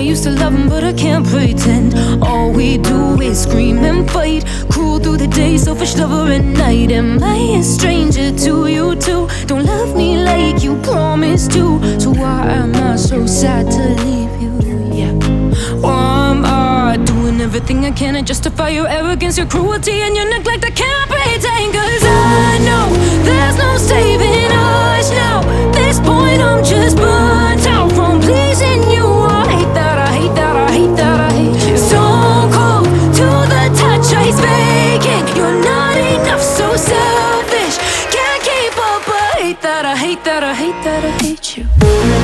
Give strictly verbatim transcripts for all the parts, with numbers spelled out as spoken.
used to love him, but I can't pretend. All we do is scream and fight, cruel through the day, selfish lover at night. Am I a stranger to you too? Don't love me like you promised to. So why am I so sad to leave you? Yeah. Why am I doing everything I can to justify your arrogance, your cruelty, and your neglect? I can't pretend, cause I know there's no saving us now. This point I'm just burnt out from pleasing you. I hate that, I hate that, I hate that, I hate you. So cold to the touch, ice baking. You're not enough, so selfish. Can't keep up, I hate that, I hate that, I hate that, I hate you.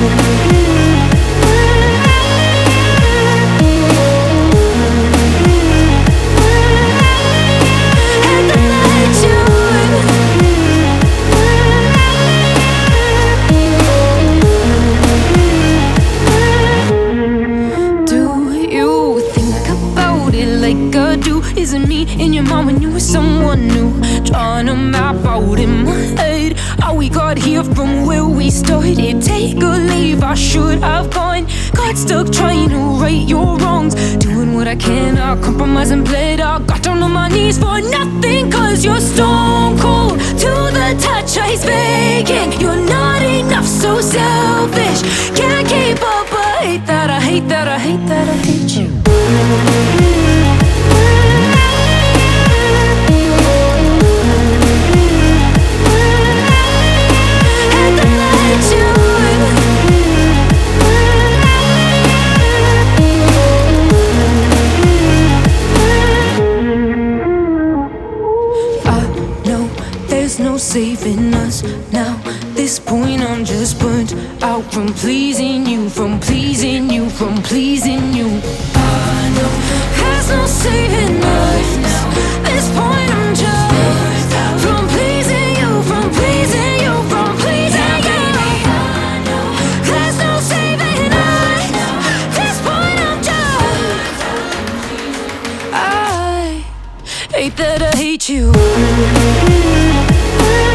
Is it me in your mind when you were someone new? Trying to map out in my head how we got here from where we started. Take a leave, I should have gone. Got stuck trying to right your wrongs, doing what I can, I compromise and played. I got down on my knees for nothing, cause you're stone cold to the touch, ice begging. You're not enough, so selfish. Can't keep up, I hate that, I hate that, I hate that, I hate you. No saving us now. This point I'm just burnt out from pleasing you, from pleasing you, from pleasing you. I know there's no saving us now. This point I'm just burnt out from pleasing you, from pleasing you, from pleasing you. I know there's no saving us now. This point I'm just I hate that I hate you.